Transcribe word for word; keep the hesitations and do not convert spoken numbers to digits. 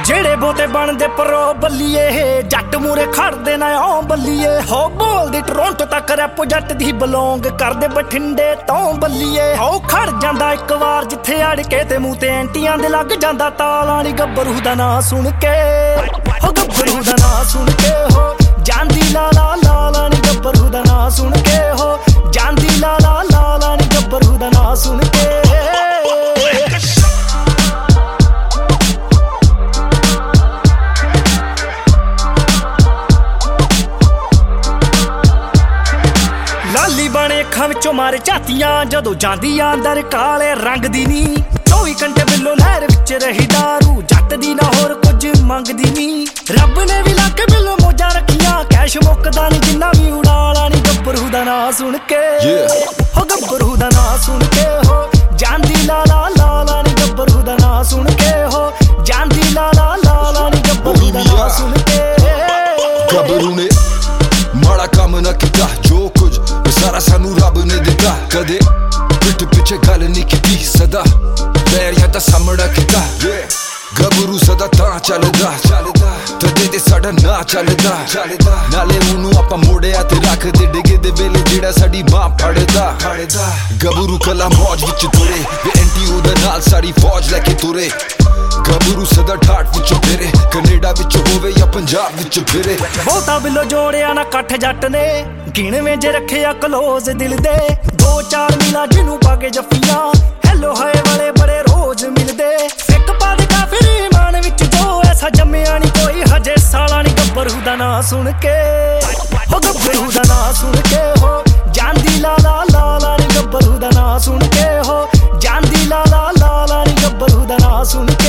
ਜਿਹੜੇ ਬੋਤੇ ਬਣਦੇ ਪਰੋ ਬੱਲੀਏ ਜੱਟ ਮੂਰੇ ਖੜਦੇ ਨਾ ਓ ਬੱਲੀਏ ਹੋ ਬੋਲਦੀ ਟੋਰਾਂਟੋ ਤੱਕ ਰੈਪ ਜੱਟ ਦੀ ਬਲੌਂਗ ਕਰਦੇ ਬਠਿੰਡੇ ਤੋਂ ਬੱਲੀਏ ਹੋ ਖੜ ਜਾਂਦਾ ਇੱਕ ਵਾਰ ਜਿੱਥੇ ਅੜ ਕੇ ਤੇ ਮੂੰਹ ਤੇ ਐਂਟੀਆਂ ਦੇ ਲੱਗ ਜਾਂਦਾ ਤਾਲਾਂ ਨੀ ਗੱਭਰੂ ਦਾ ਨਾਂ ਸੁਣ ਕੇ ਹੋ ਗੱਭਰੂ ਦਾ ਨਾਂ ਸੁਣ ਕੇ ਹੋ ਜਾਂਦੀ ਲਾਲਾ ਲਾਲਾ ਨੀ ਗੱਭਰੂ ਦਾ ਨਾਂ ਸੁਣ ਕੇ ਹੋ ਜਾਂਦੀ ਲਾਲਾ ਲਾਲਾ ਨੀ ਗੱਭਰੂ ਦਾ ਨਾਂ ਸੁਣ ਕੇ ਲਾਲੀ ਬਣੇ ਅੱਖਾਂ ਵਿੱਚੋਂ ਮਾਰੇ ਝਾਤੀਆਂ ਜਦੋਂ ਜਾਂਦੀ ਆ ਅੰਦਰ ਕਾਲੇ ਰੰਗ ਦੀ ਨੀ ਚੌਵੀ ਘੰਟੇ ਬਿੱਲੋ ਨਹਿਰ ਵਿੱਚ ਰਹੀ ਦਾਰੂ ਜੱਟ ਦੀ ਨਾ ਹੋਰ ਕੁਝ ਮੰਗਦੀ ਨੀ ਰੱਬ ਨੇ ਵੀ ਲੱਕ ਬਿੱਲੋ ਮੋਜਾਂ ਰੱਖੀਆਂ ਕੈਸ਼ ਮੁੱਕਦਾ ਨੀ ਜਿੰਨਾ ਵੀ ਉਡਾਲਾ ਨੀ ਗੱਭਰੂ ਦਾ ਨਾਂ ਸੁਣ ਕੇ ਹੋ ਗੱਭਰੂ ਦਾ ਨਾਂ ਸੁਣ ਕੇ ਹੋ ਜਾਂਦੀ ਲਾਲਾ ਲਾਲਾ ਨੀ ਗੱਭਰੂ ਦਾ ਨਾਂ ਸੁਣ ਕੇ ਹੋ ਜਾਂਦੀ ਲਾਲਾ ਲਾਲਾ ਨੀ ਗੱਭਰੂ ਦਾ ਨਾਂ ਸੁਣ ਕੇ ਗੱਭਰੂ ਨੇ ਮਾੜਾ ਕੰਮ ਨਾ ਕੀਤਾ ਜੋ ਕੁਝ ਸਾਰਾ ਸਾਨੂੰ ਰੱਬ ਨੇ ਦਿੱਤਾ ਕਦੇ ਪਿੱਠ ਪਿੱਛੇ ਗੱਲ ਨਹੀਂ ਕੀਤੀ ਸਦਾ ਪੈਰੀਆਂ ਦਾ ਸਾਹਮਣਾ ਕੀਤਾ ਗੱਭਰੂ ਸਦਾ ਤਾਂ ਚੱਲਦਾ ਤਦੇ ਤੇ ਸਾਡਾ ਨਾਂ ਚੱਲਦਾ ਨਾਲੇ ਉਹਨੂੰ ਆਪਾਂ ਮੋੜਿਆ ਤੇ ਰੱਖਦੇ ਡਿੱਗੇ ਦੇ ਵੇਲੇ ਜਿਹੜਾ ਸਾਡੀ ਮਾਂ ਫੜਦਾ ਗੱਭਰੂ ਕਲਾ ਮੌਜ ਵਿੱਚ ਤੁਰੇ ਤੇ ਐਂਟੀ ਉਹਦੇ ਨਾਲ ਸਾਡੀ ਫੌਜ ਲੈ ਕੇ ਤੁਰੇ ਗੱਭਰੂ ਸਦਾ ਠਾਠ ਵਿੱਚੋਂ ਫਿਰੇ ਕੈਨੇਡਾ ਵਿੱਚ ਹੋਵੇ ਜਾਂ ਪੰਜਾਬ ਵਿੱਚ ਫਿਰੇ ਬਹੁਤਾ ਬਿੱਲੋ ਜੋੜਿਆ ਨਾ ਇਕੱਠ ਜੱਟ ਨੇ ਗਿਣਵੇਂ ਜੇ ਰੱਖਿਆ ਕਲੋਜ਼ ਦਿਲ ਦੇ ਦੋ ਚਾਰ ਮਿਲਾ ਜਿਹਨੂੰ ਪਾ ਕੇ ਜੱਫੀਆਂ ਹੈਲੋ ਹਾਏ ਵਾਲੇ ਬੜੇ ਰੋਜ਼ ਮਿਲਦੇ ਇੱਕ ਪਾ ਦੇ ਕਾਫੀ ਇਮਾਨ ਵਿੱਚ ਜੋ ਐਸਾ ਜੰਮਿਆ ਨੀ ਕੋਈ ਹਜੇ ਸਾਲਾ ਨੀ ਗੱਭਰੂ ਦਾ ਨਾਂ ਸੁਣ ਕੇ ਹੋ ਗੱਭਰੂ ਦਾ ਨਾਂ ਸੁਣ ਕੇ ਹੋ ਜਾਂਦੀ ਲਾਲਾ ਲਾਲਾ ਨੀ ਗੱਭਰੂ ਦਾ ਨਾਂ ਸੁਣ ਕੇ ਹੋ ਜਾਂਦੀ ਲਾਲਾ ਲਾਲਾ ਨੀ ਗੱਭਰੂ ਦਾ ਨਾਂ ਸੁਣ ਕੇ